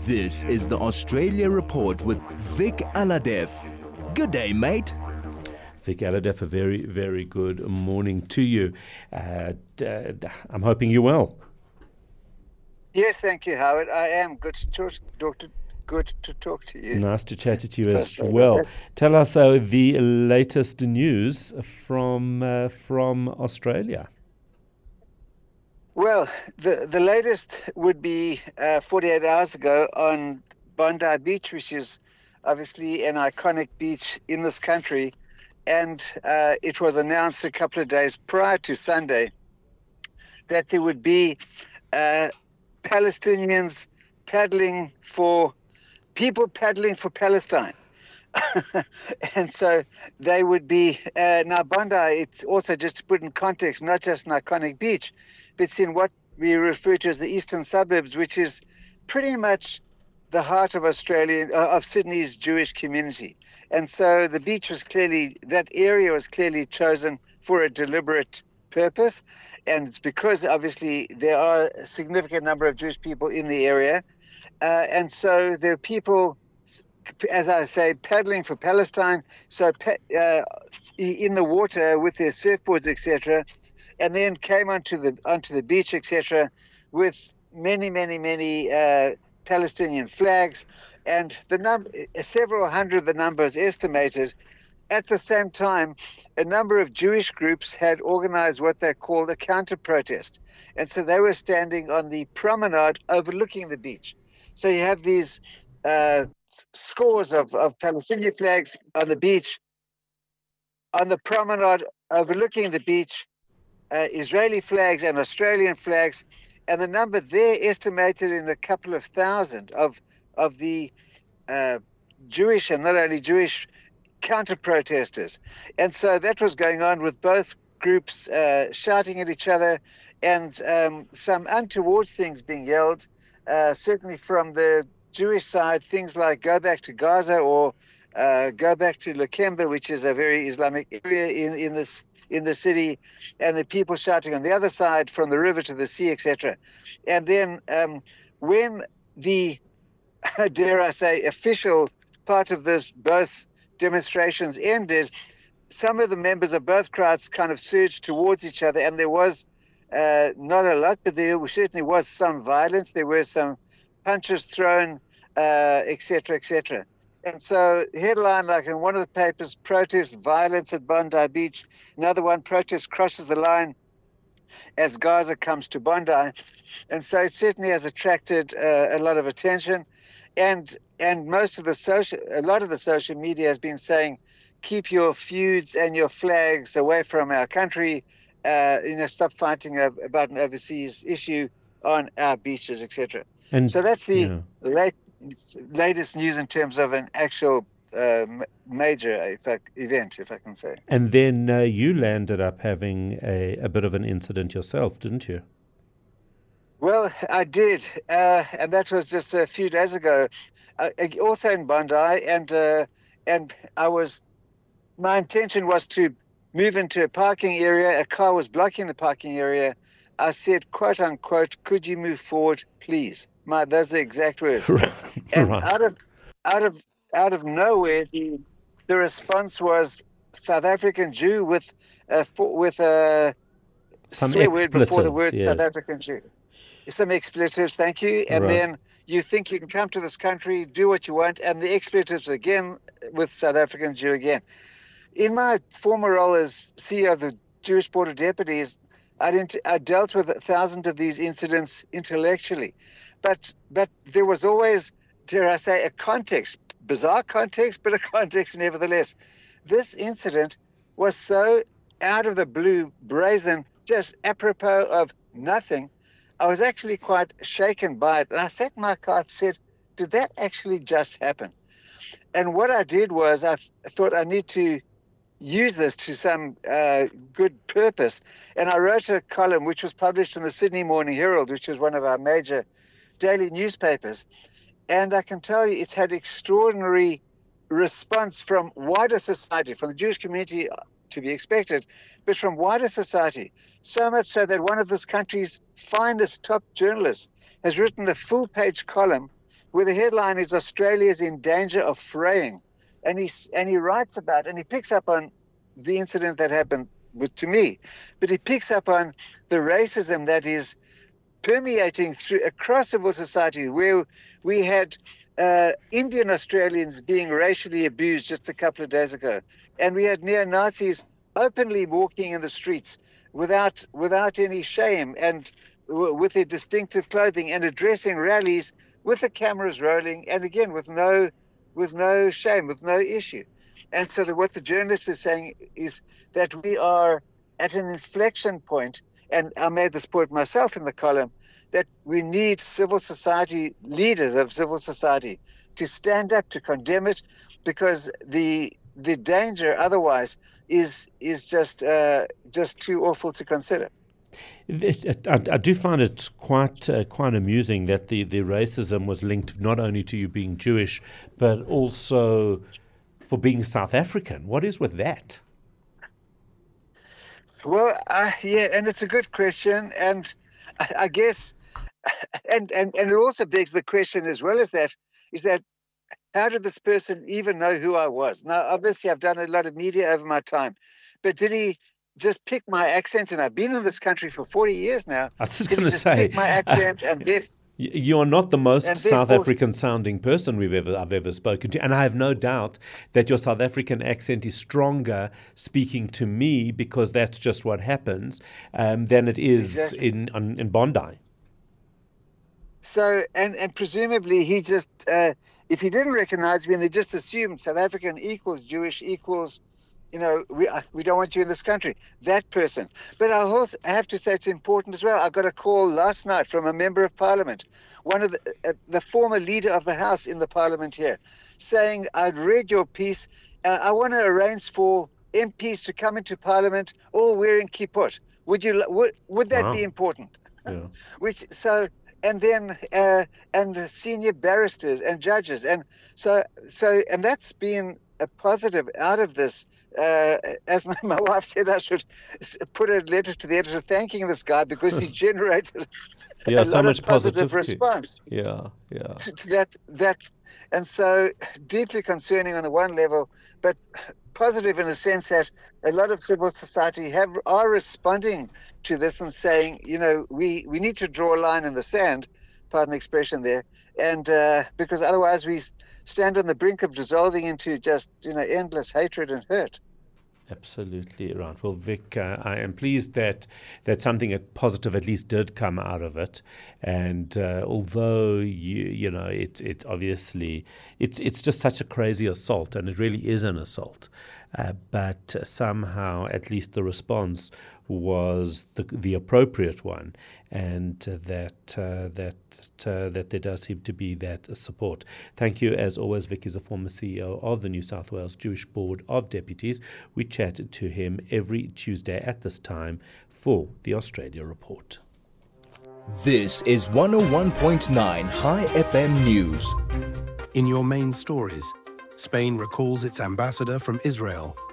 This is the Australia Report with Vic Aladef. Good day, mate. Vic Aladef, a very, very good morning to you. I'm hoping you're well. Yes, thank you, Howard. I am. Good to talk, Doctor. Good to talk to you. Nice to chat to you as well. Tell us the latest news from Australia. Well, the latest would be 48 hours ago on Bondi Beach, which is obviously an iconic beach in this country. And it was announced a couple of days prior to Sunday that there would be Palestinians paddling for Palestine. And so they would be, now Bondi, it's also, just to put in context, not just an iconic beach, but it's in what we refer to as the eastern suburbs, which is pretty much the heart of of Sydney's Jewish community. And so the beach was that area was clearly chosen for a deliberate purpose. And it's because obviously there are a significant number of Jewish people in the area. And so there are people, as I say, paddling for Palestine, so in the water with their surfboards, etc., and then came onto the beach, etc., with many Palestinian flags, and several hundred, the number is estimated. At the same time, a number of Jewish groups had organized what they called a counter-protest, and so they were standing on the promenade overlooking the beach. So you have these scores of Palestinian flags on the beach, on the promenade overlooking the beach, Israeli flags and Australian flags, and the number there estimated in a couple of thousand of the Jewish and not only Jewish counter-protesters. And so that was going on with both groups shouting at each other, and some untoward things being yelled, certainly from the Jewish side, things like go back to Gaza or go back to Lakemba, which is a very Islamic area in the city, and the people shouting on the other side from the river to the sea, etc. And then when the, dare I say, official part of both demonstrations ended, some of the members of both crowds kind of surged towards each other, and there was not a lot, but there certainly was some violence. There were some punches thrown, etc., etc. And so headline, like in one of the papers, protest violence at Bondi Beach. Another one, protest crosses the line as Gaza comes to Bondi. And so it certainly has attracted a lot of attention. And a lot of the social media has been saying, keep your feuds and your flags away from our country, stop fighting about an overseas issue on our beaches, etc. And so that's the latest news in terms of an actual major event, if I can say. And then you landed up having a bit of an incident yourself, didn't you? Well, I did, and that was just a few days ago. Also in Bondi, and my intention was to move into a parking area. A car was blocking the parking area. I said, quote unquote, could you move forward, please? Those are the exact words. And right. out of nowhere, the response was South African Jew with some swear word before the word, yes. South African Jew. Some expletives, thank you. And then you think you can come to this country, do what you want, and the expletives again with South African Jew again. In my former role as CEO of the Jewish Board of Deputies, I dealt with 1,000 of these incidents intellectually. But there was always, dare I say, a context, bizarre context, but a context nevertheless. This incident was so out of the blue, brazen, just apropos of nothing. I was actually quite shaken by it. And I sat in my car and said, did that actually just happen? And what I did was I thought I need to use this to some good purpose. And I wrote a column which was published in the Sydney Morning Herald, which is one of our major daily newspapers. And I can tell you it's had extraordinary response from wider society, from the Jewish community to be expected, but from wider society. So much so that one of this country's finest top journalists has written a full-page column where the headline is Australia is in danger of fraying. And he writes about, and he picks up on the incident that happened to me, but he picks up on the racism that is permeating across civil society, where we had Indian Australians being racially abused just a couple of days ago, and we had neo-Nazis openly walking in the streets without any shame and with their distinctive clothing and addressing rallies with the cameras rolling, and again with no shame, with no issue. And so what the journalist is saying is that we are at an inflection point, and I made this point myself in the column, that we need civil society, leaders of civil society, to stand up to condemn it, because the danger otherwise is just too awful to consider. I do find it quite amusing that the racism was linked not only to you being Jewish, but also for being South African. What is with that? Well, yeah, and it's a good question, and I guess, and it also begs the question as well as that, is that how did this person even know who I was? Now, obviously, I've done a lot of media over my time, but did he just pick my accent? And I've been in this country for 40 years now. I was just going to say, pick my accent and you are not the most South African sounding person I've ever spoken to, and I have no doubt that your South African accent is stronger speaking to me, because that's just what happens, than it is exactly in Bondi. So, and presumably he just, if he didn't recognize me, and they just assumed South African equals Jewish equals, we don't want you in this country, that person. But I have to say it's important as well. I got a call last night from a member of parliament, one of the former leader of the House in the parliament here, saying, I'd read your piece. I want to arrange for MPs to come into parliament all wearing kippot. Would that be important? Yeah. And then and senior barristers and judges, and so that's been a positive out of this. As my wife said, I should put a letter to the editor thanking this guy, because he's generated a so lot much of positive response. Yeah. To that, and so deeply concerning on the one level, but positive in the sense that a lot of civil society are responding to this and saying, we need to draw a line in the sand, pardon the expression there, and because otherwise we stand on the brink of dissolving into just endless hatred and hurt. Absolutely right. Well, Vic, I am pleased that something positive at least did come out of it. And although it's obviously it's just such a crazy assault, and it really is an assault, but somehow at least the response was the appropriate one, and that there does seem to be that support. Thank you, as always. Vic is a former CEO of the New South Wales Jewish Board of Deputies. We chat to him every Tuesday at this time for the Australia Report. This is 101.9 High FM News. In your main stories, Spain recalls its ambassador from Israel